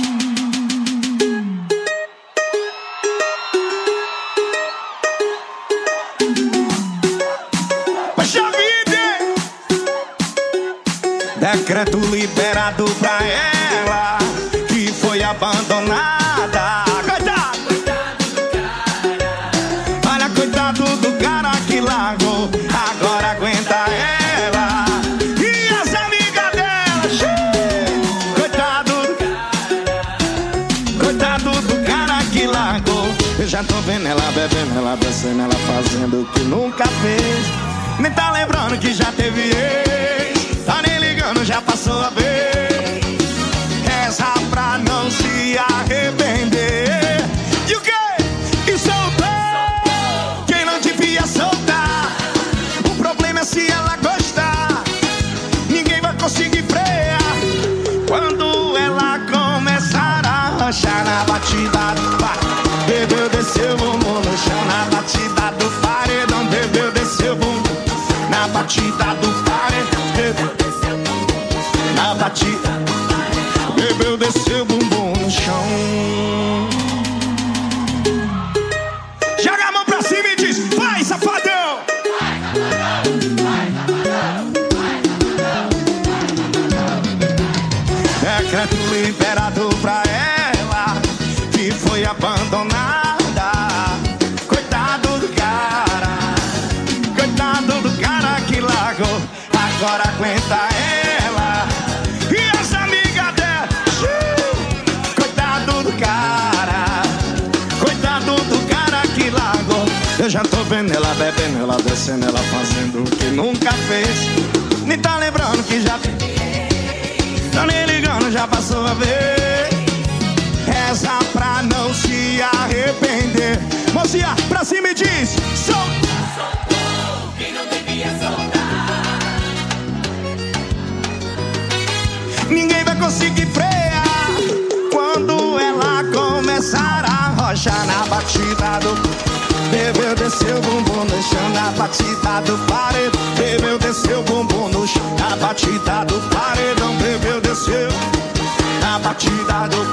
Decreto liberado pra ela que foi abandonada. Olha, coitado do cara que largou, agora aguenta ela e as amigas dela. Coitado do cara que largou. Eu já tô vendo ela bebendo, ela dançando, ela fazendo o que nunca fez. Nem tá lembrando que já teve ex, tá nem ligando, já passou a vez. Reza pra não se arrepender. E o quê? E soltou quem não devia soltar. O problema é se ela gostar, ninguém vai conseguir frear. Quando ela começar a rochar na batida do paredão, bebeu, desceu, bumbum no chão. Na batida do paredão, bebeu, desceu, bumbum. Na batida do paredão, bebeu, desceu, bumbum. Na batida do paredão, bebeu, desceu, bumbum no chão. Joga a mão pra cima e diz: vai, safadão! Decreto liberado pra ela que foi abandonada. Coitado do cara que largou, agora aguenta ela e as amigas dela. Coitado do cara que largou. Eu já tô vendo ela bebendo, ela descendo, ela fazendo o que nunca fez. Nem tá lembrando que já tá nem ligando, já passou a vez. Reza pra não se arrepender. Mocinha, pra cima e diz: soltou quem não devia soltar. Ninguém vai conseguir frear. Quando ela começar a rochar na batida do bebeu, desceu, bumbum no chão. Na batida do paredão, bebeu, desceu, bumbum no chão. Na batida do paredão, bebeu, desceu. Na batida do